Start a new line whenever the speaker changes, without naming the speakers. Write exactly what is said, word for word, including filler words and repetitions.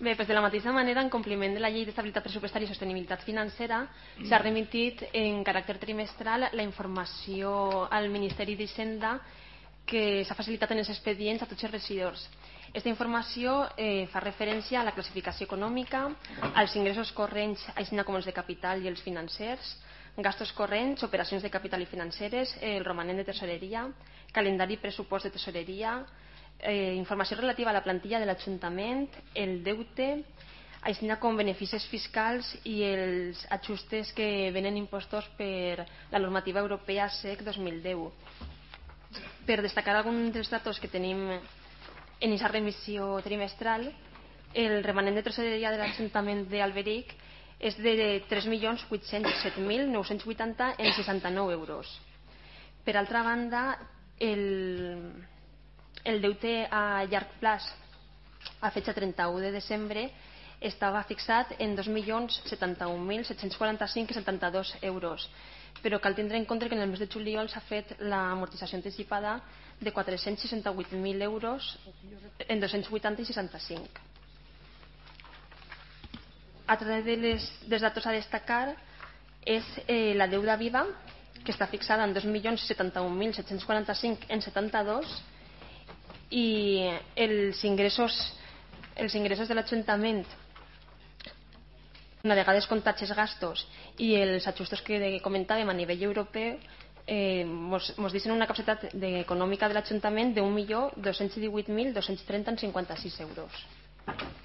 Bé, doncs de la mateixa manera, en compliment de la Llei d'Estabilitat Pressupostària i Sostenibilitat Financera, s'ha remitit en caràcter trimestral la informació al Ministeri d'Hisenda que s'ha facilitat en els expedients a tots els regidors. Aquesta informació eh, fa referència a la classificació econòmica, als ingressos corrents, així com els de capital i els financers, gastos corrents, operacions de capital i financeres, eh, el romanent de tesoreria, calendari i pressupost de tesoreria, eh, informació relativa a la plantilla de l'Ajuntament, el deute, així com beneficis fiscals i els ajustes que venen impostos per la normativa europea S E C dos mil deu. Per destacar alguns dels datos que tenim en aquesta remissió trimestral, el remanent de tesoreria de l'Ajuntament d'Alberic és de tres milions vuit-cents set mil nou-cents vuitanta en seixanta-nou euros. Per altra banda, el, el deute a llarg plaç a fetge trenta-u de desembre estava fixat en dos milions setanta-un mil set-cents quaranta-cinc coma setanta-dos euros, però cal tindre en compte que en el mes de juliol s'ha fet l'amortització anticipada de quatre-cents seixanta-vuit mil euros en dos-cents vuitanta i seixanta-cinc. Altre dels, dels datos a destacar és eh, la deuda viva, que està fixada en dos milions setanta-un mil set-cents quaranta-cinc en setanta-dos, i els ingressos, els ingressos de l'Ajuntament, una vegada descomptats els gastos i els ajustos que comentàvem a nivell europeu, eh, mos, mos deixen una capacitat econòmica de l'Ajuntament d'un milió dos-cents divuit mil dos-cents trenta coma cinquanta-sis euros.